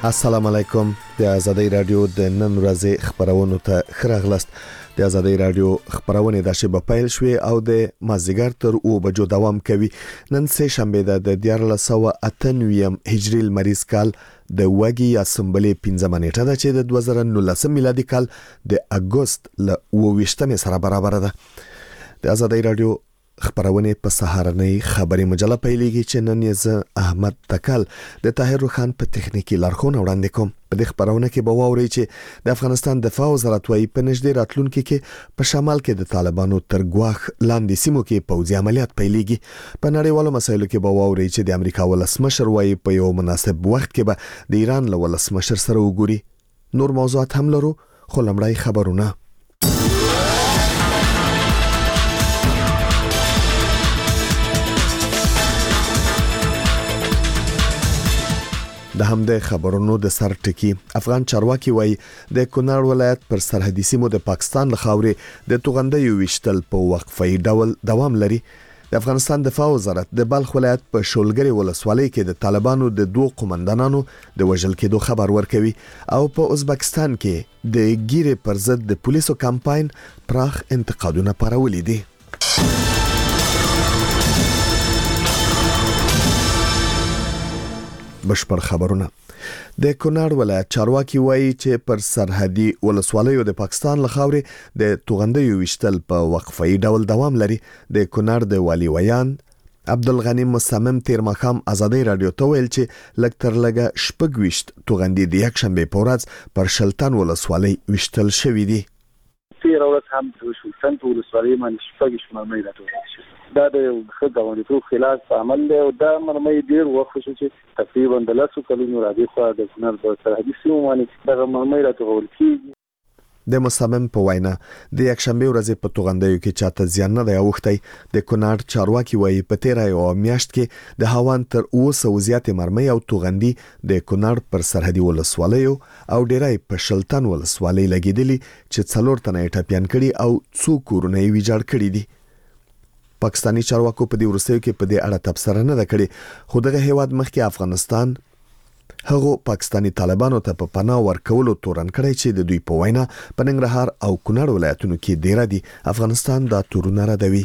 السلام علیکم. د آزادۍ رادیو د نن ورځې خبرونو ته خراغلست. د آزادۍ رادیو خبرونه د شبه پیل شوې او د مازیګر تر 2 بجو دوام کوي. نن سه شنبه د 1498 هجری لمریز کال د وګي یا سمبلې 15 نیټه ده چې د 2019 میلادي کال د اگست ل 28 سره برابر ده. د آزادۍ رادیو خبرونه په سهارنۍ خبري مجله پیلېږي چې نن یې احمد تکل د طاهر روخان په تخنیکی لارښوونه وړاندې کوم. په دې خبرونه کې به واوري چې د افغانستان دفاع وزارت وايي په نږدې راتلونکي کې په شمال کې د طالبانو تر ګواښ لاندې سیمو کې پوځي عملیات پیلېږي. په نړیوالو مسایلو کې به واوري چې د امریکا ولسمشر وايي په یو مناسب وخت کې به د ایران له ولسمشر سره وګوري. نور موضوعات هم لرو خو لمړی خبرونه. د همدې خبرونو د سر ټکی افغان چارواکي وایي د کونړ ولایت پر سرحدي سیمو د پاکستان له خاورې د توغندیو وشتل په وقفي ډول دوام لري. د افغانستان دفاع وزارت د بلخ ولایت په شولګری ولسوالۍ کې د طالبانو د 2 قومندانانو د وژل کېدو خبر ورکوي او په ازبکستان کې د ګیره پر ضد د پولیسو کمپاین پراخ انتقادونه پارولي دي. بشپړ خبرونه. د کونړ ولایت چارواکي وایي چې پر سرحدي ولسوالیو د پاکستان له خاورې د توغندیو وشتل په وقفي ډول دوام لري. د کونړ د والی ویان عبدالغنی مصمم تیر مخام آزادۍ رادیو ته ویل چې لکتر لګه شپږ توغندي د یک شنبه په ورځ پر شلتن ولسوالۍ وشتل شوې دي. تیر ورځ هم د شلتن ولسوالۍ باندې شپږ مرمۍ راټولې شوې. دا د خدماتو خلاف عمل دی او دا مرمۍ ډیر وخت شو چې تقریبا د 10 کلونو راځي خو د کونړ په سرحدي سیمو باندې دا مرمۍ راټول کیږي. د مصمم په وینا د یک شنبه ورځ په توغندیو کې چاته زیان نه دی اوختي. د کونړ چارواکي وایي په 13 میاشت کې د هاوان تر 200 زیاتې مرمۍ او توغندي د کونړ پر سرحدي ولسوالیو او ډیرای په شلتن ولسوالۍ لګیدلي چې 4 تنه ټاپیان کړي او 2 کورونه یې ویجاړ کړي دي. پاکستانی چارواکو په دې ورستیو کې په دې اړه تبصره نه ده کړې خو دغه هیواد مخکې افغانستان هغه پاکستانی طالبانو ته په پناه ورکولو تورن کړی چې د دوی په وینا په ننګرهار او کونړ ولایتونو کې ډیر دي. افغانستان دا تورونه ردوي.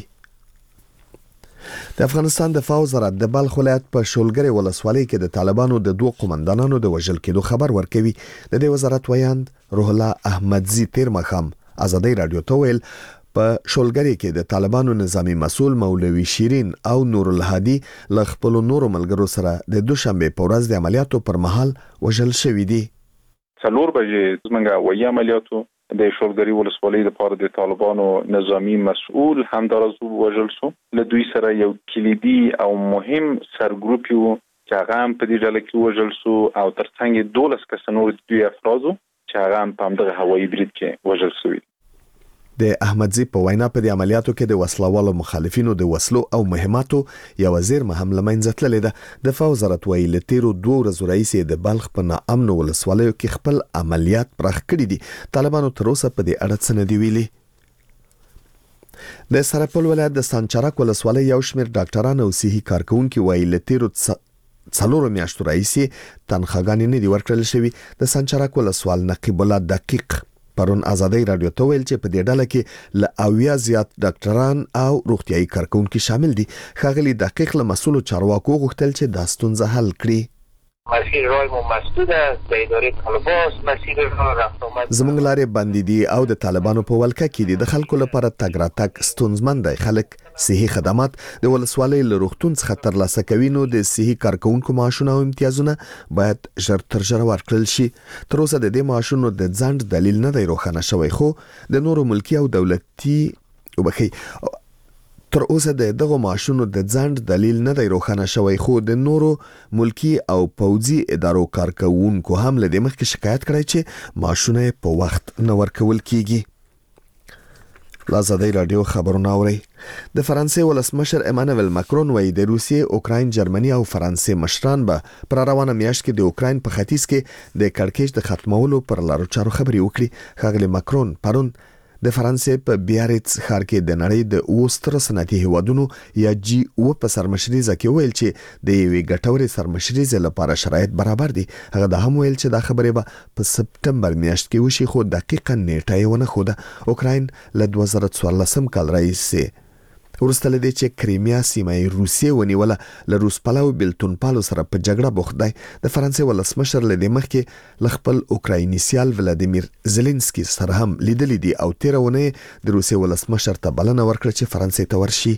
د افغانستان دفاع وزارت د بلخ ولایت په شولګری ولسوالۍ کې د طالبانو د 2 قومندانانو د وژل کېدو خبر ورکوي. د دې وزارت ویاند روح الله احمدزي تیر مخام آزادۍ رادیو ته ویل په شولګری کې د طالبانو نظامی مسؤل مولوی شیرین او نور الهادي له خپل نورو ملګرو سره د دوشنبه په ورځ د عملیاتو پر مهال وژل شوې دي. 4 بجې څنګه وایي عملیاتو د شولګری ولسوالۍ لپاره د طالبانو نظامی مسؤل همدارز وژل شو. له دوی سره یو کلیدي او مهم سرګروپ یو چې هغه په دې ډله کې وژل شو او ترڅنګ 12 کس نور دوی افرادو چې هغه په همدغه هوایي برید کې وژل شوی. د احمدزي په وینا په دې عملیاتو کې د وسلوالو مخالفینو د وسلو او مهماتو یو زیرمه هم لمنځه تللې ده. د دفاع وزارت وایي له تیرو 2 ورځو راهیسې د بلخ په ناامن ولسوالیو کې خپل عملیات پراخ کړي دي. طالبانو تر اوسه په دې اړه څه نه دی ویلي. د سرپل ولایت د سانچارک ولسوالۍ یو شمېر ډاکټران او صحي کارکونکي وایي له تیرو 4 میاشتو راهیسې تنخواګانې نه دي ورکړل شوي. د سانچارک ولسوال نقیب الله دقیق پرون آزادۍ رادیو ته ویل چې په دې ډله کې له 80 زیات ډاکټران او روغتيایي کارکونکي شامل دي. ښاغلي دقیق له مسؤل چارواکو غوښتل چې دا ستونزه حل کړي. مسیر رای ما مسدود است به اداره طالبان مسیر راه رفت آمد زموږ لارې بندې دي او د طالبانو په ولکه کې دي. د خلکو لپاره تګ راتګ ستونزمن دی. خلک صحي خدمات د ولسوالۍ له روغتون څخه ترلاسه کوي نو د صحي کارکونکو معاشونه او امتیازونه باید ژر تر ژره ورکړل شي. تر اوسه د دې معاشونو د ځنډ دلیل نه دی روښانه شوی خو د نورو ملکی او دولتي تر اوسه دغه معاشونو د ځنډ دلیل نه دی روښانه شوی خو د نورو ملکی او پوځي ادارو کارکونکو هم له دې مخکې شکایت کړی چې معاشونه په وخت نه ورکول کیږي. آزادۍ رادیو خبرونه اوري. د فرانسې ولسمشر ایمانوئل ماکرون وایي د روسیې، اوکراین، جرمني او فرانسې مشران به پر روانه میاشت کې د اوکراین په ختیځ کې د کړکېچ د ختمولو پر لارو چارو خبرې وکړي. ښاغلي ماکرون پرون د فرانسې په بیاریتس ښار کې د نړۍ د اوستر صنعتي هیوادونو یا جی او په سرمشريزه کې ویل چې د یوې ګټورې سرمشريزه لپاره شرایط برابر دي. هغه د هم ویل چې دا خبره به په سپټمبر میاشت کې وشي، خو دقیقاً نیټه یې ونه خوده. اوکراین له 2014 کال راهیسې ورسته لدی چې کریمیا سیمه روسیې ونیوله له روس پلو بلتون پالو سره په جګړه بوخت دی. د فرانسې ولسمشر لدی مخکې لخپل اوکرایني سیال ولادیمیر زيلنسکي سره هم لیدلې دي او 13 ونه د روسیې ولسمشر ته بلنه ورکړه چې فرانسې ته ورشي.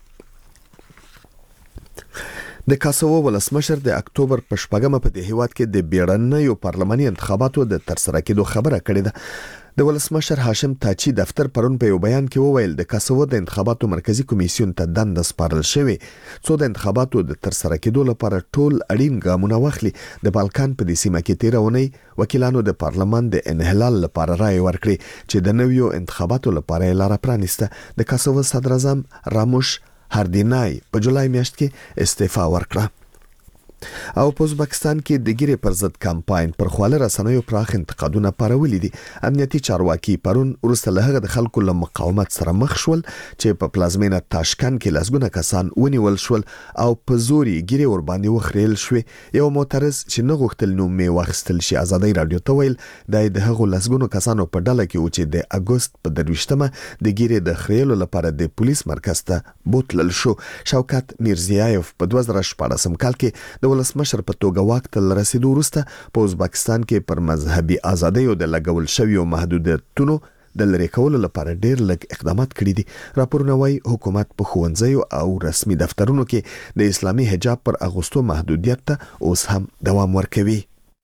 د کاسوو ولسمشر د اکتوبر په 8 په دې هیواد کې د بیړنیو پارلماني انتخاباتو د ترسره کېدو خبره کړې ده. د ولسمشر هاشم تاچی دفتر پرون په یو بیان کې وویل د کاسوو د انتخاباتو مرکزی کمیسیون ته دنده سپارل شوې څو د انتخاباتو د ترسره کېدو لپاره ټول اړین ګامونه واخلي. د بالکان په دې سیمه کې 13 ونې وکیلانو د پارلمان د انحلال لپاره رائے ورکړي چې د نویو انتخاباتو لپاره لاره پرانیسته. د کاسوو صدر اعظم راموش هاردینای په جولای میاشت کې استعفا ورکړه. او په ازبکستان کې د ګیرې پر ضد کمپاین پر خواله رسنیو پراخ انتقادونه پارولي دي. امنیتي چارواکي پرون وروسته له هغه د خلکو له مقاومت سره مخ شول چې په پلازمینه تاشکند کې لسګونه کسان ونیول شول او په زوري ګیرې ور باندې وخریل شوې. یو معترض چې نه غوښتل نوم یې واخیستل شي ازادي رادیو ته ویل د هغو لسګونو کسانو په ډله کې و چې د اگست په 23مه د ګیرې د خریلو لپاره د پولیس مرکز ته بوتلل شو. شوکت میرزیایف په 2014 کال کې د ولسمشر په توګه واک ته رسیدو وروسته په ازبکستان کې پر مذهبي ازادیو د لګول شویو محدودیتونو د لرې کولو لپاره ډېر لږ اقدامات کړي دي. راپورونه وايي حکومت په ښوونځیو او رسمي دفترونو کې د اسلامي حجاب پر اغوستو محدودیت ته اوس هم دوام ورکوي.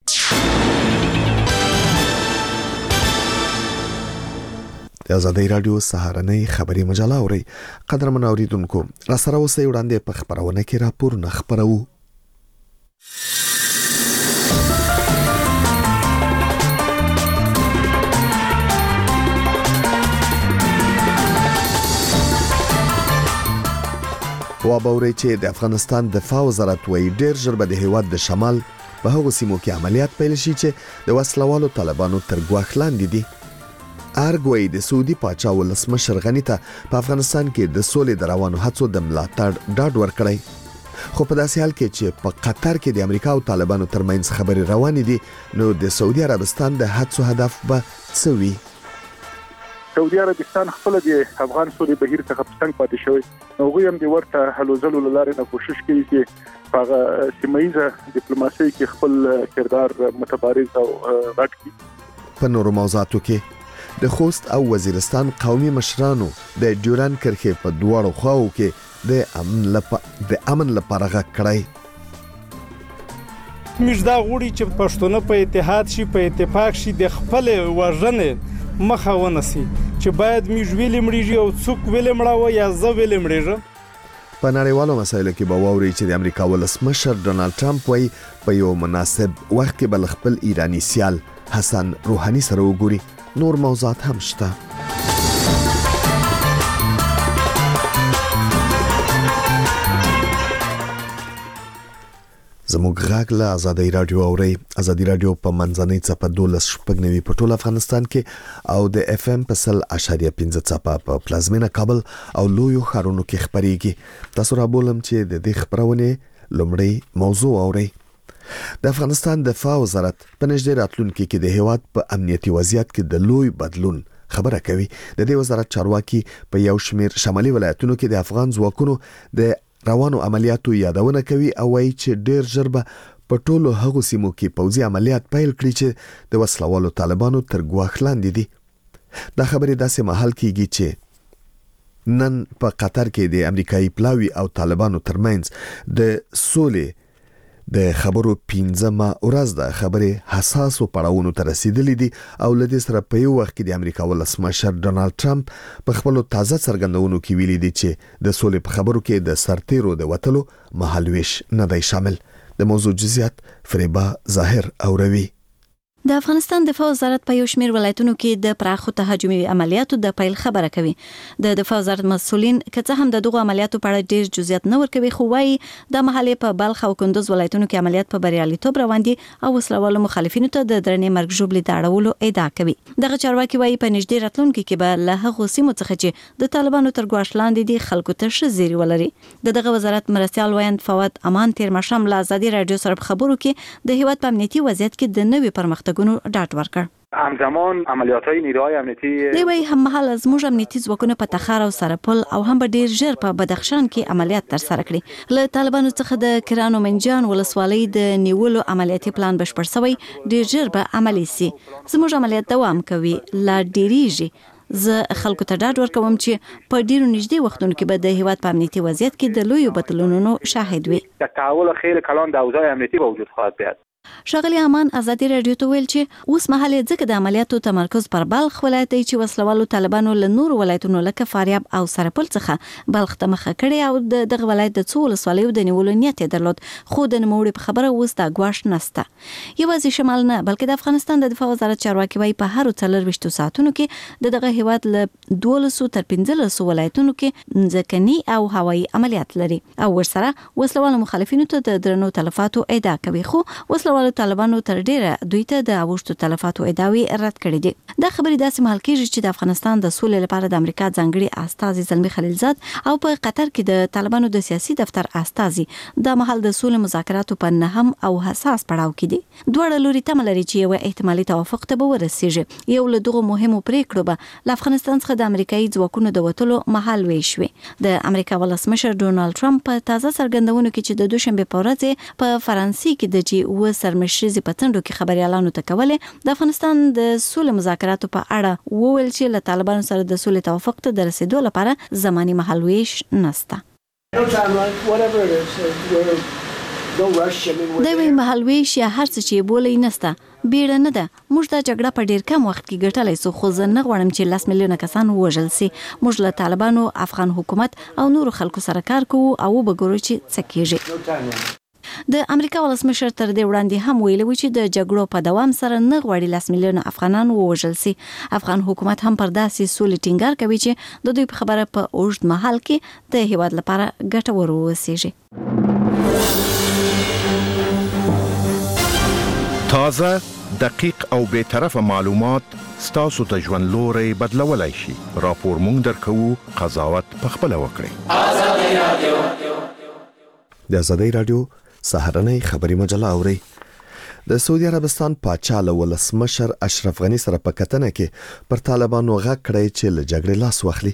د ازادي رادیو سهارنۍ خبري مجله اوري. قدرمن اوریدونکو را سره اوسئ، وړاندې په خبرونه کې راپورونه خبرو. وابوري چې د افغانستان دفاع وزارت وایي ډېر ژر به د هیواد د شمال په هغو سیمو کې عملیات پیل شي چې د وسلوالو طالبانو تر ګواښ لاندې دي. ارګوي د سعودي پاچا ولسمشر غني ته په افغانستان کې د سولې د روانو هڅو د ملاتړ ډاډ ورکړی. خو په داسې حال کې چې په قطر کې د امریکا او طالبانو ترمنځ خبرې روانې دي، نو د سعودي عربستان د هڅو هدف به څه وي؟ سعودي عربستان خپل د افغان سولې بهیر څخه څنګه پاتې شوی، نو هغه هم د ورته هلو ځلو لاره نه کوشش کوي چې په سیمایي ډیپلوماسي کې خپل کردار متبارز او غټ کړي. په نورو موضوعاتو کې د خوست او وزیرستان قومي مشرانو د ډیورن کرښې په دواړو خواو کې د امن لپاره غږ کړی. موږ دا غواړو چې پښتون په اتحاد شي، په اتفاق شي، د خپل وژنې مخه ونیسي، چې باید موږ ویلې مړیږي او څوک ویلې مړاوه یا زه ویلې مړیږم. په نړیوالو مسایلو کې به واوري چې د امریکا ولسمشر ډونالد ټرمپ وايي په یو مناسب وخت کې بل خپل ایرانی سیال حسن روحاني سره وګوري. نور موضوعات هم شته. زموږ غږ له ازادي رادیو اوري. ازادي رادیو په منځنۍ څپه 12.9 په ټول افغانستان کې او د اف ام په 100.5 څپه په پلازمینه کابل او لویو ښارونو کې خبريږي. تاسو را بولم چې د دې خبرونه لومړی موضوع اوري. د افغانستان دفاع وزارت په نږدې راتلونکي کې د هیواد په امنیتي وضعیت کې د لوی بدلون خبره کوي. د دې وزارت چارواکي په یو شمېر شمالي ولایتونو کې د افغان ځواکونو د روانو عملیاتو یادونه کوي او وايي چې ډېر ژر به په ټولو هغو سیمو کې پوځي عملیات پیل کړي چې د وسلوالو طالبانو تر ګواښ لاندې دي. دا خبرې داسې مهال کېږي چې نن په قطر کې د امریکایي پلاوي او طالبانو ترمنځ د سولې د خبرو 15مه ورځ د خبرې حساسو پړاوونو ته رسیدلې دي او لدې سره په یو وخت کې د امریکا ولسمشر ډونالد ټرمپ په خپل تازه څرګندونو کې ویلي دي چې د سولې په خبرو کې د سرتیرو د وټلو مهالويش نه دی شامل. د موضوع جزئیات فریبا ظاهر اوروي. د افغانستان دفاع وزارت په یو شمېر ولایتونو کې د پراخو تهاجمي عملیاتو د پیل خبره کوي. د دفاع وزارت مسؤلین که څه هم د دغو عملیاتو په اړه ډېر جزئیات نه ورکوي، خو وايي د محلي په بلخ او کندوز ولایتونو کې عملیات په بریالیتوب روان دي او وسلوالو مخالفینو ته د درنې مرګ ژوبلې د اړولو ادعا کوي. دغه چارواکي وايي په نږدې راتلونکي کې به له هغو سیمو څخه چې د طالبانو تر ګواښ لاندې دي خلکو ته ښه زیری ولري. دغه وزارت مرستیال ویاند فواد امان تیر ماښام له ازادي رادیو سره په خبرو کې د هیواد په امنیتي وضعیت کې د نوي پرمختګونو ډاډ ورکړ. همزمان عملیات‌های نیروهای امنیتی دوی هم مهال زموږ امنیتي ځواکونه په تخار او سرپل او هم به ډیر ژر په بدخشان کې عملیات تر سره کړي. له طالبانو څخه د کرانو منجان ولسوالۍ د نیولو عملیاتي پلان بشپړ شوی، ډیر ژر به عملی سي. زموږ عملیات دوام کوي، لا ډیریږي. زه خلکو ته ډاډ ورکوم چې په ډیرو نږدې وختونو کې به د هیواد په امنیتي وضعیت کې د لویو بدلونونو شاهد وي. تحول خیلی کلان در اوضاع امنیتی به وجود خواهد بیاید. ښاغلي امان ازادي رادیو ته ویل چې اوس مهال ځکه د عملیاتو تمرکز پر بلخ ولایت دی چې وسلوالو طالبانو له نورو ولایتونو لکه فاریاب او سرپل څخه بلخ ته مخه کړې او دغه ولایت د څو ولسوالیو د نیولو نیت یې درلود، خو د نوموړي په خبره اوس د ګواښ نشته. یوازې شمال نه بلکې د افغانستان د دفاع وزارت چارواکي وايي په هر 24 ساعتونو کې دغه هیواد له 12 تر 15 ولایتونو کې ځکهني او هوایي عملیات لري او ورسره وسلوالو مخالفینو ته د درنو تلفاتو ادعا کوي، خو وسلوالو طالبانو تر ډیره دوی ته د اوښتو تلفاتو ادعاوی رد کړي دي. دا خبرې داسې مهال کېږي چې د افغانستان د سولې لپاره د امریکا ځانګړي استازي زلمي خلیلزاد او په قطر کې د طالبانو د سیاسي دفتر استازي د مهال د سولې مذاکراتو په نهم او حساس پړاو کې دي. دواړه لوري تمه لري چې یو احتمالي توافق ته به ورسیږي. یو له دغو مهمو پریکړو به له افغانستان څخه د امریکایي ځواکونو د وټلو مهال ویشوي. د امریکا ولسمشر ډونالد ټرمپ په تازه څرګندونو کې چې د دوشنبه په ورځ په فرانسې کې د جی سرمشرزي په تندو کې خبريالانو ته کولې د افغانستان د سولې مذاکراتو په اړه وویل چې له طالبانو سره د سولې توافق ته د رسیدو لپاره زماني مهالويش نشته. دوی مهالويش یا هر څه چې بولې نشته، بیړه نه ده. موږ دا جګړه په ډیر کم وخت کې ګټلای سو، خو زه نه غواړم چې 10 میلیونه کسان وژل سي. موږ له طالبانو، افغان حکومت او نورو خلکو سره کار کوو او وګورو چې څه کیږي. د امریکا ولسمشر تر دې وړاندې هم ویلي و چې د جګړو په دوام سره نه غواړي 10 میلیونه افغانان ووژل سي. افغان حکومت هم پر داسې سولې ټینګار کوي چې د دوی په خبره په اوږد مهال کې د هیواد لپاره ګټور ووسیږي. تازه، دقیق او بے طرفه معلومات ستاسو ته ژوند لوري بدلولای شي. راپور مونږ درکوو، قضاوت پخپله وکړئ. آزادي رادیو د آزادي رادیو سهارنۍ خبري مجله اوري. د سعودي عربستان پاچا له ولسمشر اشرف غني سره په کتنه کې پر طالبانو غږ کړی چې له جګړې لاس واخلي.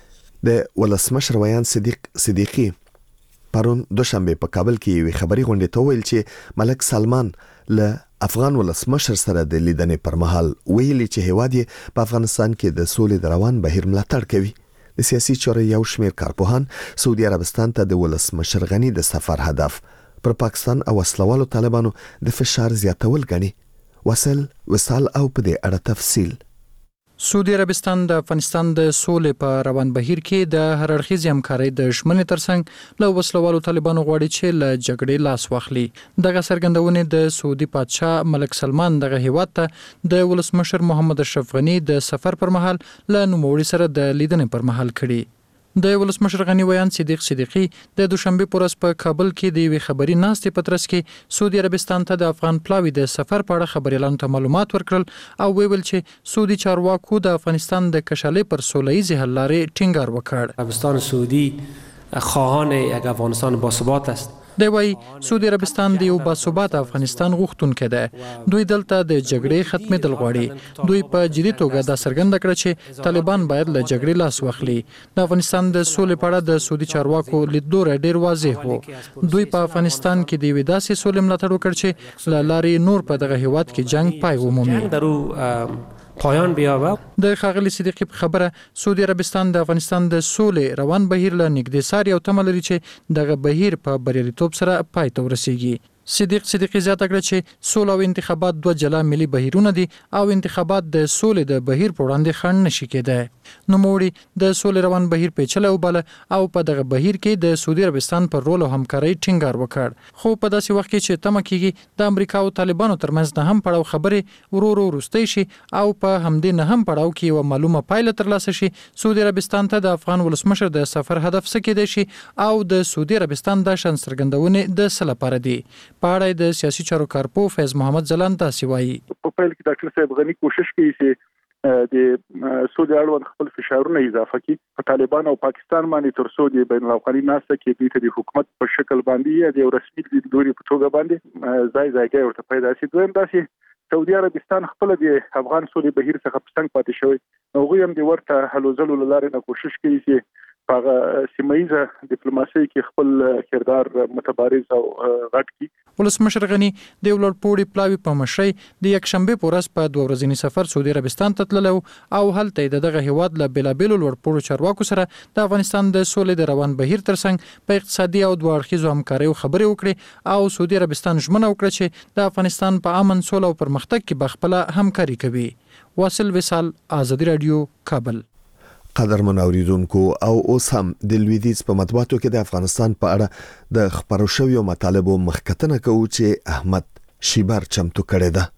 د ولسمشر ویان صدیقي پرون دوشنبه په کابل کې یو خبري غونډه ته ویل چې ملک سلمان له افغان ولسمشر سره د لیدنې پر مهال ویلي چې هیواد یې په افغانستان کې د سولې د روان بهیر ملاتړ کوي. د سیاسي چارو یو شمېر کارپوهان سعودي عربستان ته د ولسمشر غني د سفر هدف پر پاکستان او وسلوالو طالبانو د فشار زیاتول غني. وصل وصال او په دې اړه تفصیل. سعودي عربستان د افغانستان د سولې په روان بهیر کې د هر اړخیزې همکارۍ د ژمنې ترڅنګ له وسلوالو طالبانو غواړي چې له جګړې لاس واخلي. دغه څرګندونې د سعودي پادشاه ملک سلمان دغه هیواد ته د ولسمشر محمد اشرف غني د سفر پر مهال له نوموړي سره د لیدنې پر مهال کړي. د ولسمشر غني ویان صدیقي د دوشنبه پر ورځ په کابل کې د یوې خبري ناستې په ترڅ کې سعودي عربستان ته د افغان پلاوي د سفر په اړه خبريالانو ته معلومات ورکړل او ویل چې سعودي چارواکو د افغانستان د کشالې پر سوله‌ایزې حل لارې ټینګار وکړ. عربستان سعودی خواهان یک افغانستان باثبات است. دی وايي سعودي عربستان د یو باثبات افغانستان غوښتونکی دی. دوی دلته د جګړې ختمېدل غواړي. دوی په جدي توګه دا څرګنده کړه چې طالبان باید له جګړې لاس واخلي. د افغانستان د سولې په اړه د سعودي چارواکو لیدلوری ډیر واضح و. دوی په افغانستان کې د یوې داسې سولې ملاتړ وکړ چې له لارې نور په دغه هیواد کې جنگ پای ومومي. پایان بیاوه. د ښاغلي صدیقي په خبره سعودي عربستان د افغانستان د سولې روان بهیر له نږدې څاري او تمه لري چې دغه بهیر په بریالیتوب سره پای ته ورسیږي. صدیقی زیاته کړه چې سوله او انتخابات دوه جلا ملي بهیرونه دي او انتخابات د سولې د بهیر په وړاندې خنډ نشي کېدای. نوموړي د سولې روان بهیر پیچلی وباله او په دغه بهیر کې د سعودي عربستان پر رول او همکارۍ ټینګار وکړ. خو په داسې وخت کې چې تمه کېږي د امریکا او طالبانو ترمنځ نه هم پړاو خبرې ورو وروستۍ شي او په همدې نه هم پړاو کې یو معلومه پایله ترلاسه شي، سعودي عربستان ته د افغان ولسمشر د سفر هدف څه کېدای شي او د سعودي عربستان د شان څرګندونې د څه لپاره دي. په اړه د سیاسي چارو کارپو فیض محمد ځلان تاسو وایي. په پیل کې ډاکټر صاحب غني کوشش کوي چې د سعودي اړوند خپل فشارونه اضافه کړي په طالبان او پاکستان باندې تر څو د بین الاقوامي ناسته کې دوی ته د حکومت په شکل باندې د رسمي لیدلوري په توګه باندې ځای ورته پیدا شي. دویم داسې سعودي عربستان خپل د افغان سولې بهیر څخه پښتنګ پاتې شوی، هغه هم د ورته هلو ځلو لاره نه کوشش کوي چې په سیمایي ډیپلوماسي کې خپل کردار متبارز او غټ کی. ولسمشر غنی د ولورپوړي پلاوی په مشرۍ د یک شنبه په ورځ په 2 ورځنی سفر سعودي عربستان ته تللو او هلته دغه هیواد له بلابل ولورپوړو چارواکو سره د افغانستان د سولې د روان بهیر ترڅنګ په اقتصادي او دوه اړخیزو همکاریو خبرې وکړي او سعودي عربستان ژمنه وکړه چې د افغانستان په امن سولې او پرمختګ کې بخپله همکاري کوي. واصل وصال، آزادی رادیو، کابل. قدرمن اوریدونکو او اوس هم د لویدیځ په مطبوعاتو کې د افغانستان په اړه د خبرو شویو مطالبو مخکتنه کوي چې احمد شیبر چمتو کړی ده.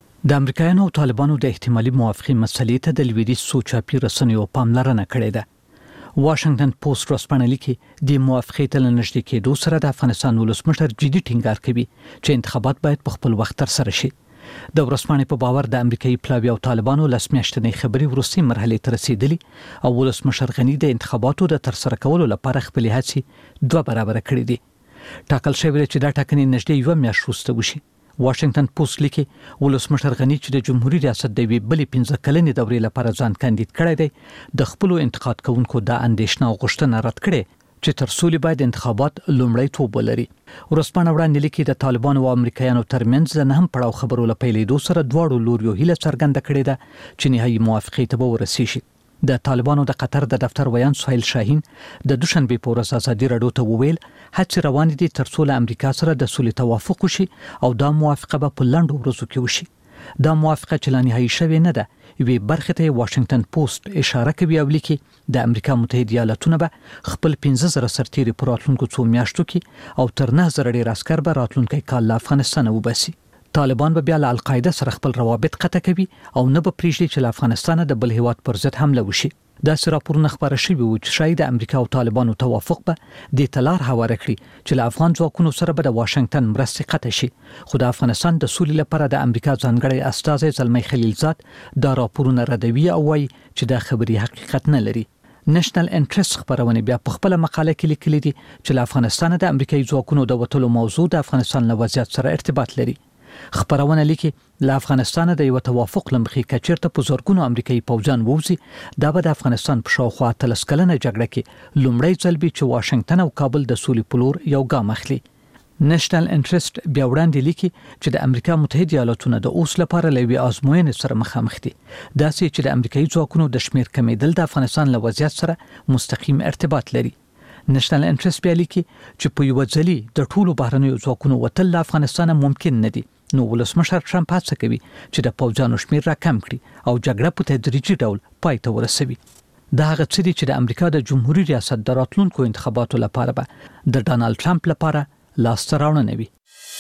د امریکایانو او طالبانو د احتمالي موافقې مسلې ته د لویدیځ سوچاپي رسنیو پاملرنه کړې ده. واشنگټن پوسټ ورځپاڼه لیکي د موافقې ته نږدې کېدو سره د افغانستان ولسمشر جدي ټینګار کوي چې انتخابات باید په خپل وخت ترسره شي. د ورځپاڼې په باور د امریکایي پلاوی او طالبانو لسمیاشتنې خبرې وروستۍ مرحلې ته رسیدلي او ولسمشر غني د انتخاباتو د ترسره کولو لپاره خپل هڅې 2 برابر کړې دي. ټاکل شوی چې دا ټاکنې نږدې 1 میاشت وروسته وشي. واشنگټن پوسټ لیکي ولسمشر غني چې د جمهوریت ریاست د بلې 15 کلنې دورې لپاره ځان کاندید کړی دی، د خپل انتقاد کوونکو د اندیشنه او غوښتنه رد کړي چې تر سولې باید انتخابات لومړیتوب ولري. ورځپاڼه وړاندې لیکي د طالبانو او امریکایانو ترمنځ د نه هم پړاو خبرو له پیلېدو سره دواړو لوریو هیله څرګنده کړې ده چې نهایي موافقې ته به ورسیږي. د طالبانو د قطر د دفتر ویان سهیل شاهین د دوشنبه په ورځ آزادي رادیو ته وویل هڅې روانې دي تر څو له امریکا سره د سولې توافق وشي او دا موافقه به په لنډو ورځو کې وشي. دا موافقه چې لا نهایي شوې نه ده، یوې برخې ته واشنگټن پوسټ اشاره کوي او لیکي د امریکا متحده ایالاتونه به خپل 15,000 سرتیري په راتلونکو 2 میاشتو کې او تر 9,000 ډیر عسكر به راتلونکي کال له افغانستان وباسي. طالبان به بیا له القاعده سره خپل روابط قطع کوي او نه به پریږدي چې له افغانستان د بل هیواد پر ضد حمله وشي. دا راپورونه خبره شوي وو چې شاید د امریکا او طالبانو توافق به د تلار هواره کړي چې له افغان ځواکونو سره به د واشنگټن مرستې قطع شي. خو د افغانستان د سولې لپاره د امریکا ځانګړی استازی زلمی خلیلزاد دا راپورونه ردوي او وايي چې دا خبري حقیقت نه لري. نېشنل انټرست خبرونه بیا په خپل مقاله کې لیکلي دي چې له افغانستان د امریکایي ځواکونو د وټلو موضوع د افغانستان له وضعیت سره ارتباط لري. خبرونه لیکي له افغانستان د یو توافق لمخې کچیرته په زورګونو امریکایي پوځیان ووزي، دا به د افغانستان په شاوخوا 13 کلنه جګړه کې لومړی ځل وي چې واشنگټن او کابل د سولې په لور یو ګام اخلي. نېشنل انټرست بیا وړاندې لیکي چې د امریکا متحده ایالاتونه د اوس لپاره لوي آزموینې سره مخامخ دي، داسې چې د امریکایي ځواکونو د شمیر کمیدل د افغانستان له وضعیت سره مستقیم ارتباط لري. نېشنل انټرست بیا لیکي چې په یو ځلي د ټولو بهرنیو ځواکونو وتل له افغانستان ممکن نه دي. نو ولسمشر ټرمپ هڅه کوي چې د پوځیانو شمیر راکم کړي او جګړه په تدریجي ډول پای ته ورسوي. دا هغه څه دي چې د امریکا د جمهوریت ریاست د راتلونکو انتخاباتو لپاره به د ډانلډ ټرمپ لپاره لاسته راوړنه وي.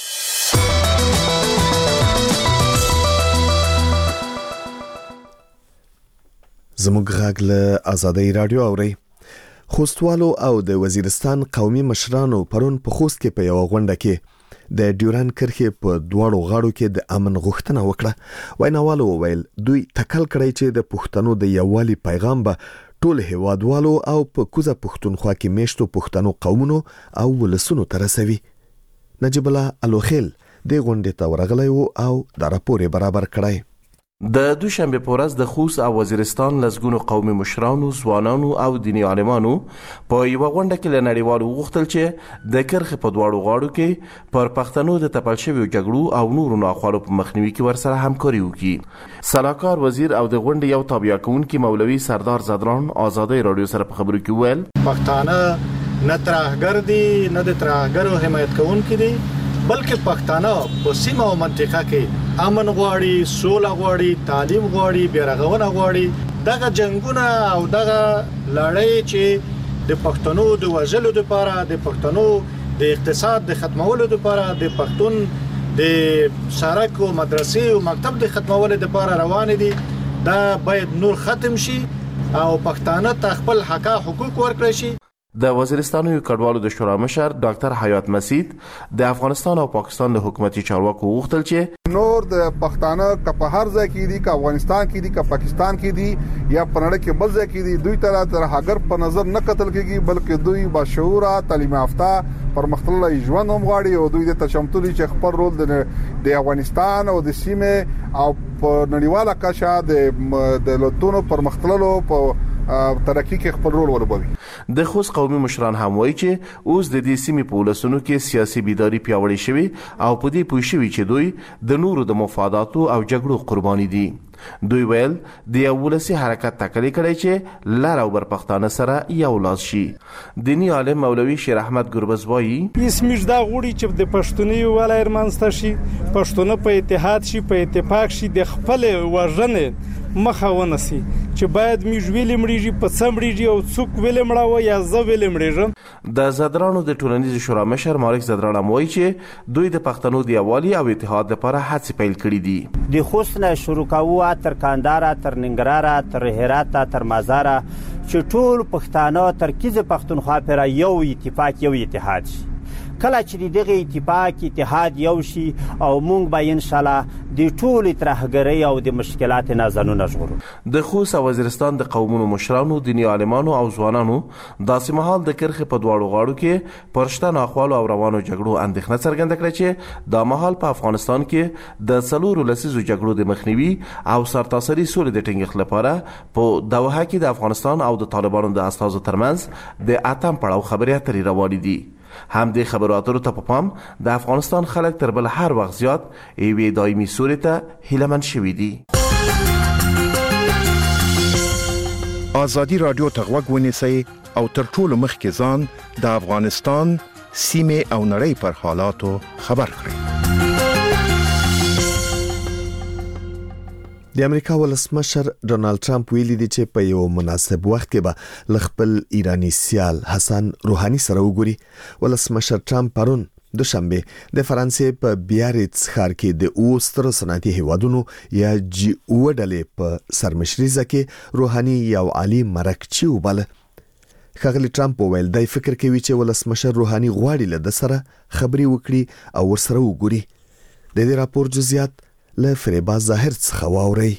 زموږ غږ له آزادۍ رادیو اوري. خوستوالو او د وزیرستان قومي مشرانو پرون په خوست کې په یو غونډه کې د ډیورن کرښې په دواړو غاړو کې د امن غوښتنه وکړه. ویناوالو وویل دوی تکل کړی چې د پښتنو د یووالي پیغام به ټول هیوادوالو او په کوزه پښتونخوا کې میشتو پښتنو قومونو او ولسونو ته رسوي. نجیب الله الوخیل د غونډې ته ورغلی او دا راپور برابر کړی. د دوشنبه په ورځ د خوست او وزیرستان لزګونو قومي مشرانو، ځوانانو او دیني عالمانو په یو غونډه کې له نړیوالو غوښتل چې د کرښې په دواړو غاړو کې پر پښتنو د تپل شویو جګړو او نورو ناخوالو په مخنیوي کې ورسره همکاري وکړي. سلاکار وزیر او د غونډې یو تابع کوونکی مولوي سردار زدران آزادۍ رادیو سره په خبرو کې ویل پښتانه نه ترهګر دي نه د ترهګرو حمایت کوونکي دي بلکې پښتانه په سیمه او منطقه کې امن غواړي، سوله غواړي، تعلیم غواړي، بیرغونه غواړي. دغه جنگونه او دغه لړۍ چې د پښتنو د وژلو لپاره، د پښتنو د اقتصاد د ختمولو لپاره، د پښتون د سړک او مدرسې او مکتب د ختمولو لپاره روان دي، دا باید نور ختم شي او پښتانه ته خپل حقوق ورکړي شي. د وزیرستان یو کډوالو د شورا مشر ډاکټر حیات مسید د افغانستان او پاکستان د حکومتي چارواکو غوښتل چې نور د پښتانه که په هر ځای کې دي، که افغانستان کې دي، که پاکستان کې دي یا په نړۍ کې بل ځای کې دي، دوی تر هغه په نظر نه قتل کیږي، بلکې دوی باشعوره، تعلیم یافته، پرمختللی ژوند هم غواړي او دوی د تشمتلي چې خپل رول د افغانستان او د سیمه او په نړیواله کچه د لوتونو پرمختللو په ترقی کې خپل رول ولوبوي. د خوست قومي مشران هم وایي چې اوس د دې سیمې په ولسونو کې سیاسي بیداری پیاوړې شوي او په دې پوه شوي چې دوی د نورو د مفاداتو او جګړو قرباني دي. دوی ویل د یو ولسي حرکت تکلی کړی چې لر او بر پښتانه سره یو لاس شي. دینی عالم مولوي شیر احمد ګربز وایي اسمیش دا غوړي چې د پښتوني ولای رمنځته شي، پښتون په اتحاد شي، په اتفاق شي، د خپل وژنې مخه ونسی چې باید میژویل مړیږي، په سمړیږي او څوک ویل مړاوه یا زه ویل مړیږم. د زدرانو د ټولنیز شورا مشر مالک زدران وایي چې دوی د پښتنو د یووالي او اتحاد لپاره هڅې پیل کړې دي. د خوست نه شروع کوو تر کانداره، تر ننګرهار، تر هرات، تر مزار، چې ټول پښتانه ترکیز پښتونخوا پر یو اتفاق، یو اتحاد شي. کله چې دغه اتحاد یو شي او موږ به ان شاء الله د ټول ترهګرۍ او د مشکلات نه ځانونه ژغورو. د خوست وزیرستان د قومونو مشرانو، دینی عالمانو او ځوانانو داسې مهال د کرخې په دواړو غاړو کې پرشته ناخوالو او روانو جګړو اندېښنه څرګنده کړه چې دا مهال په افغانستان کې د څلورو لسیزو جګړو د مخنیوي او سرتاسري سولې د ټینګښت لپاره په دوحه کې د افغانستان او د طالبانو د استازو ترمنځ د اتم پړاو خبرې اترې روانې دي. هم د خبرو اترو ته په پام د افغانستان خلک تر بل هر وخت زیات یوې دایمي سولې ته هیلهمن شوي دي. ازادي راډیو ته غوږ ونیسئ او تر ټولو مخکې ځان د افغانستان سیمې او نړۍ پر حالاتو خبر کړئ. د امریکا ولسمشر ډونالد ټرمپ ویلي دی چې په یو مناسب وخت کې به ل خپل ایرانی سیال حسن روحاني سره وګوري. ولسمشر ټرمپ پرون دوشنبه د فرانسې په بیاریتس ښار کې د اوستر صنعتي هیوادونو یا جی او ډلې په سرمشريزه کې روحاني یو عالی مرکچی وبله. ښاغلی ټرمپ وویل دی فکر کوي چې ولسمشر روحاني غواړي له د سره خبري وکړي او ورسره وګوري. د دې راپور جزئیات له فریبا ظاهر څخه واوري.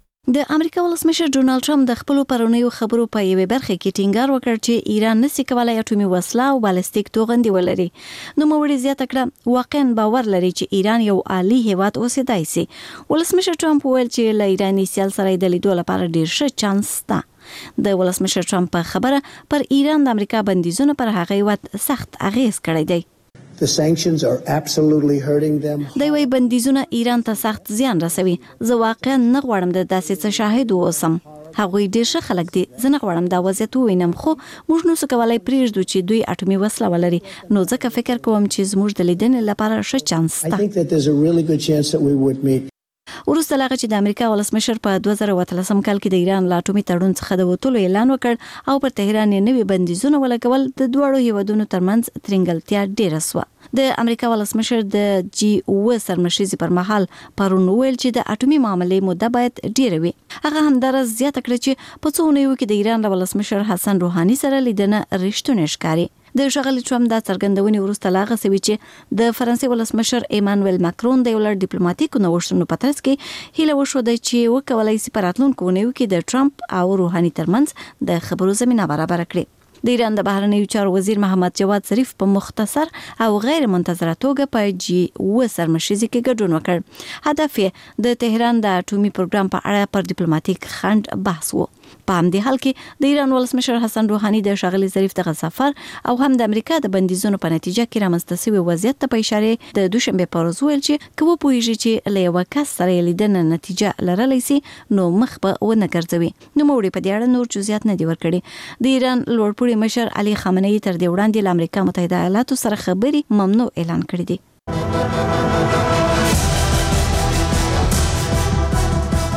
د امریکا ولسمشر ډونالد ټرمپ د خپل پرونیو خبرو په یوه برخه کې ټینګار وکړ چې ایران نسي کولای اټومي وسله او بالستیک توغندي ولري. نو موړي زیاته کړه واقعا باور لري چې ایران یو عالی هیواد اوسېدای شي. ولسمشر ټرمپ ویل چې له ایرانی سیال سره د لیدو لپاره ډیر ښه چانس شته. د ولسمشر ټرمپ په خبره پر ایران د امریکا بندیزونه پر هغه وخت سخت اغیز کړی دی. The sanctions are absolutely hurting them. دوی وایي بندیزونه ایران ته سخت زیان رسوي. زه واقعا نه غواړم د داسې څه شاهد اوسم. هغوی ډېر ښه خلک دي. زه نه غواړم دا وضعیت ووینم، خو موږ نو څه کولای پرېږدو چې دوی اټومي وسله ولري. نو ځکه فکر کوم چې زموږ د لیدنې لپاره ښه چانس شته. I think that there's a really good chance that we would meet. وروسته لاغه چې د امریکا ولسمشر په 2013 کال کې د ایران لا اټومي تړون څخه د وټولو اعلان وکړ او پر تهران یې نوې بندیزونه ولګول، د دوړو هیوادونو ترمنځ ترنګلتیا ډیره سوه. د امریکا ولسمشر د جی او سرمشريزي پر مهال پرون ویل چې د اټومي معاملې مده باید ډیره وي. هغه هم درز زیاته کړ چې په څو ونیو کې د ایران ولسمشر حسن روحاني سره لیدنه رښتونه ښکاري. د ښاغلي ټرمپ د څرګندونې وروسته لاغه سوي چې د فرانسې ولسمشر ایمانوئل ماکرون د یو لړ ډیپلوماټیکو نوښتونو په ترڅ کې هیله وشوده چې وکولای شي په راتلونکو ونیو کې د ټرمپ او روحاني ترمنځ د خبرو زمينه برابر کړي. د ایران د بهرنیو چارو وزیر محمد جواد ظریف په مختصر او غیر منتظره توګه په جی او سرمشريزي کې ګډون وکړ. هدف یې د تهران د اټومي پروګرام په اړه پر ډیپلوماټیک خنډ بحث وو. په همدې حال کې د ایران ولسمشر حسن روحاني د ښاغلي ظریف دغه سفر او هم د امریکا د بندیزونو په نتیجه کې رامنځته شوی وضعیت ته په اشاره د دوشنبه په ورځ ویل چې کوم پوهیږي چې له یو کس سره لیدنه نتیجه لرلی سي نو مخ به ونه ګرځوي. نو موړي په دې اړه نور جزئیات نه دی ورکړي. د ایران لوړپوړي مشر علي خامنه‌ای تر دې وړاندې د امریکا متحده ایالاتو سره خبري ممنوع اعلان کړې دي.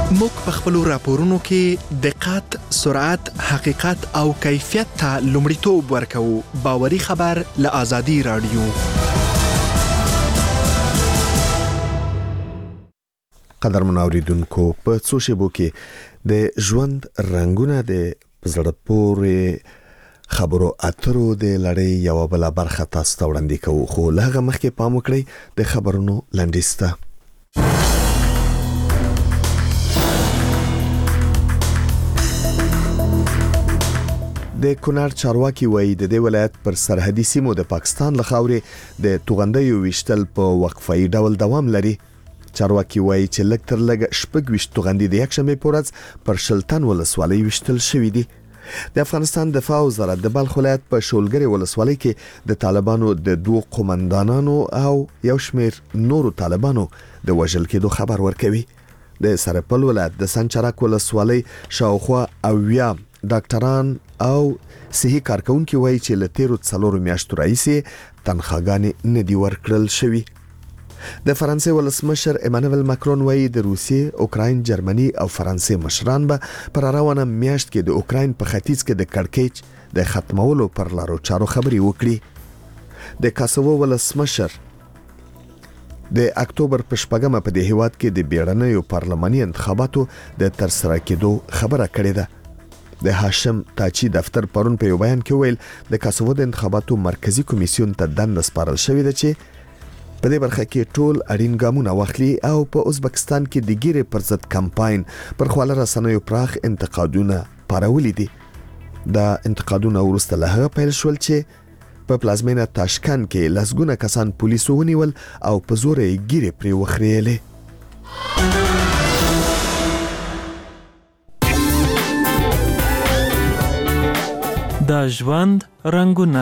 موږ په خپل راپورونو کې دقت، سرعت، حقیقت او کیفیت ته لومړیتوب ورکوو. باوري خبر له آزادي رادیو. قدرمن اوریدونکو، په څو شیبو کې د ژوند رنگونه د زړه پورې خبرو اترو د لړۍ یو بل برخه تاسو ته وړاندې کوو، خو لږه مخکې پام وکړئ د خبرونو لنډیز ته. د کونړ چارواکي وایي د دې ولایت پر سرحدي سیمو د پاکستان له خاورې د توغندیو ویشتل په وقفه‌ای ډول دوام لري. چارواکي وایي چې لږ تر لږه 26 توغندي د یکشنبه په ورځ پر شلتن ولسوالۍ ویشتل شوې دي. د افغانستان دفاع وزارت د بلخ ولایت په شولګری ولسوالۍ کې د طالبانو د 2 قومندانانو او یو شمېر نورو طالبانو د وژل کېدو خبر ورکوي. د سرپل ولایت د سنچرک ولسوالۍ شاوخوا اویا ډاکټران او صحي کارکونکو وایي چې له تیرو 4 میاشتو راهیسې تنخواګانې نه دي ورکړل شوې. د فرانسې ولسمشر ایمانوئل ماکرون وایي د روسیې، اوکراین، جرمني او فرانسې مشران به پر روانه میاشت کې د اوکراین په ختیځ کې د کړکېچ د ختمولو پر لارو چارو خبرې وکړي. د کاسوو ولسمشر د اکتوبر په 8مه په دې هیواد کې د بیړنیو پارلماني انتخاباتو د ترسره کېدو خبره کړې ده. د هاشم تاچی دفتر پرون په یو بیان کې ویل د کاسوو د انتخاباتو مرکزی کمیسیون ته دنده سپارل شوې ده چې په دې برخه کې ټول اړین ګامونه واخلي او په ازبکستان کې د ګیرې پر ضد کمپاین پر خواله رسنیو پراخ انتقادونه پارولي دي. دا انتقادونه وروسته له هغه پیل شول چې په پلازمینه تاشکند کې لسګونه کسان پولیسو ونیول او په زور یې ګیرې پرې وخریلې. د ژوند رنگونه.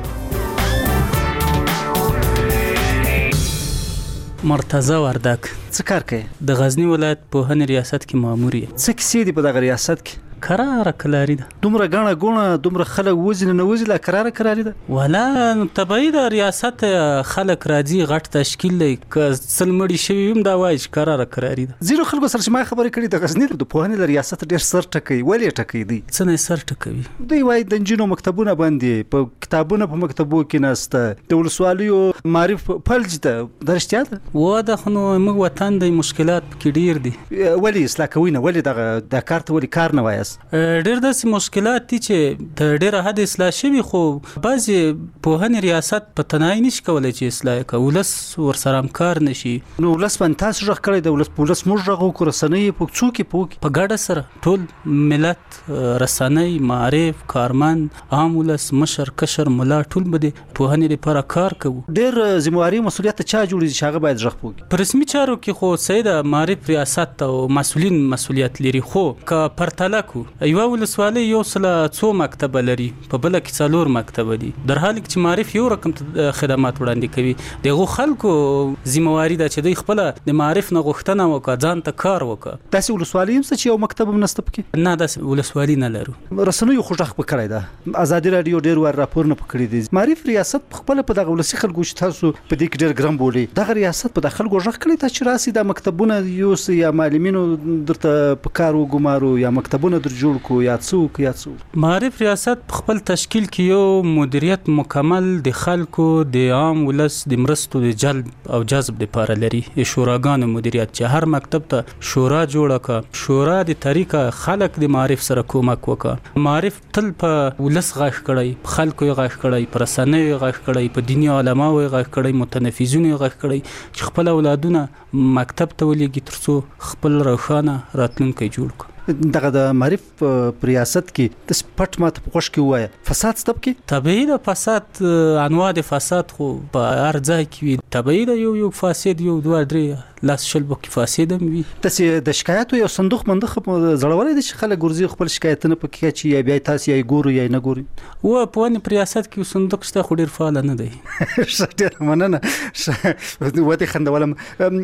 مرتضی وردک څه کار کوي؟ د غزنی ولایت پوهنې ریاست کې مامور یم. څه کیسې دي په دغه ریاست کې؟ قراره کلاری ده. دومره غاڼه ګونه دومره خلک وزن نه وزله قراره کلاری ده. ولا طبيعي د ریاست خلک راځي غټ تشکیل لري ک سلمړي شوی هم دا وایي قراره کلاری ده. زیرو خلکو سره ما خبرې کړې د غزنی د پوهنې ریاست ډېر سر ټکوي. ولې ټکوي دي؟ څنګه سر ټکوي؟ دوی وایي د انجینو مکتبونه باندې په کتابونه په مکتبو کې نسته د ولسوالیو معرف فلج ده. درشتیا ده و د خنو موږ وطن د مشکلات کې ډیر دي. ولی اصلاح کوي نه؟ ولی دغه د کارت ولی کار نه وایس؟ ډیر داسې مشکلات دي چې د ډیره حد اصلاح شوي خو بعضې پوهنې ریاست په تنهایی نشي کولی چې اصلاح یې کړي. ولس ورسره همکار نشي. نو ولس باندې تاسو غږ کړی د ولس موږ غږ وکړو. رسنۍ په څوک په ګډه سره ټول ملت، رسنۍ، معارف، کارمند، عام ولس، مشر، کشر، ملا ټول به د پوهنې لپاره کار کوو. ډیر ذمہواری مسؤلیت چا جوړي چې هغه باید غږ وکړي. په رسمي چارو کې خو سید معارف ریاست او مسؤلین مسؤلیت لري. خو که پرتله کو یو ولسوالۍ یو سله 2 مکتب لري، په بل کې 4 مکتب دي، در حال کې معارف یو رقم خدمات وړاندې کوي. دغه خلکو ذمہواری ده چې دوی خپل د معارف نه غوښتنه وکړي، ځان ته کار وکړي. تاسو ولسوالۍ هم چې یو مکتب هم نسته پکې؟ نه، داس ولسوالۍ نه لرو. رسنیو خو ځخ پکړای ده. آزادي رادیو ډیر ور راپور نه پکړی دي. معارف ریاست خپل په دغه ولسی خلکو چې تاسو په دې کې ډیر ګرام بولی دغه ریاست په داخل غوږ کړی ته چې راسي د مکتبونه یو یا معلمینو درته په کار وګمارو یا مکتبونه در جوړ کو یا څوک یا څوک. معارف ریاست خپل تشکیل کې یو مدیریت مکمل د خلکو د عام ولس د مرستو د جلب او جذب لپاره لري. شوراګانو مدیریت چې هر مکتب ته شورا جوړه کا، شورا د طریقه خلک د معارف سره کومک وکړه. معارف تل په ولس غږ کړی، خلکو یې غږ کړی، پر رسنیو غږ کړی، په دیني علماو یې غږ کړی، متنفذینو یې غږ کړی چې خپل اولادونه مکتب ته ولېږي ترڅو خپل روښانه راتلونکی جوړ کړي. دغه د معرف ریاست کې د سپټ ماته په خوش کې وایي فساد ستب کې طبيعي د فساد انواع د فساد خو په هر ځای کې وي. طبيعي د یو فاسد یو 2-3 لاس شلبو کې فاسد هم وي. تاسو د شکایتو یو صندوق منده زړولې دي چې خلک ګرځي خپل شکایتونه پکې چې یا بیا تاسو یې ګورو یا نه ګوري. و په ون ریاست کې صندوق شته خو ډیر فعال نه دی. ډیر مننه. وته خندولم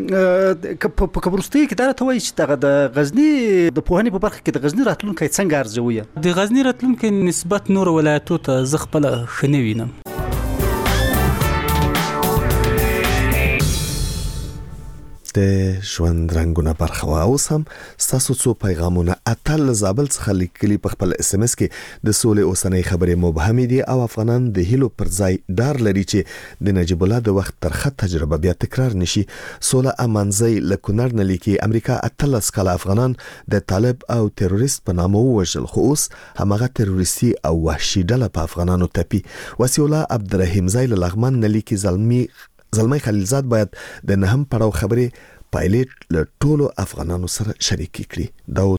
په کبرستي کې دا ته وایي چې دغه د غزنی د پوهنې په برخه کې د غزنی راتلونکي څنګه ارزوي؟ د غزنی راتلونکي نسبت نور ولایتو ته زه خپل خنه وینم. د د ژوند رنگونه برخه اوس هم تاسو څو پیغامونه اتل زابل څخه لیکلي په خپل اس ام اس کې د سولې اوسنۍ خبرې مبهمې دي او افغانان د هیلو پر ځای ډار لري چې د نجیب الله د وخت ترخه تجربه بیا تکرار نشي. سوله امانزی لکونر نه لیکي امریکا اتلس کاله افغانان د طالب او تروریست په نامه وژل خو اوس همغه تروریستي او وحشي ډله په افغانانو تپي. وسیع الله عبدالرحیم زای لغمان نه لیکي زلمی خلیلزاد باید د نهم پړاو خبرې پایلټ له ټولو افغانانو سره شریک کړي. دا